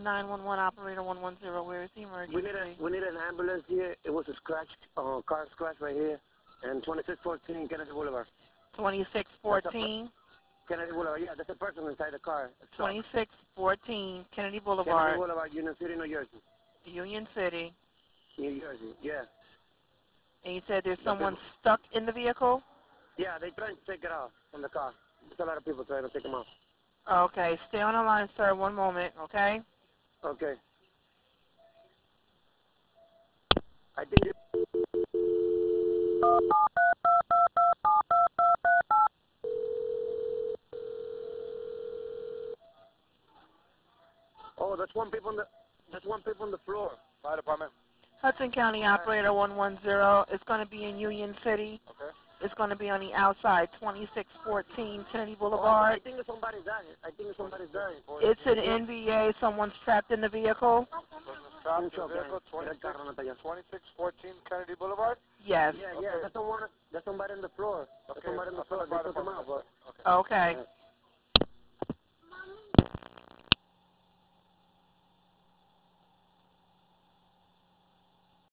911 operator 110. Where is the emergency? We need an ambulance here. It was a scratch, car scratch right here, and 2614 Kennedy Boulevard. 2614. Kennedy Boulevard. Yeah, there's a person inside the car. 2614 Kennedy Boulevard. Kennedy Boulevard, Union City, New Jersey. Union City. New Jersey. Yeah. And you said there's someone stuck in the vehicle? Yeah, they trying to take it off from the car. There's a lot of people trying to take them off. Okay, stay on the line, sir. One moment, okay? Okay. I think oh, there's one people on the floor. Fire department. Hudson County Operator 110. It's going to be in Union City. Okay. It's going to be on the outside, 2614 Kennedy Oh, Boulevard. I think somebody's dying. It's an NVA. Someone's trapped in the vehicle. Trapped in the vehicle, 2614 Kennedy Boulevard? Yes. Yeah, there's somebody on the floor. There's somebody on the floor. They took him out, but... Okay.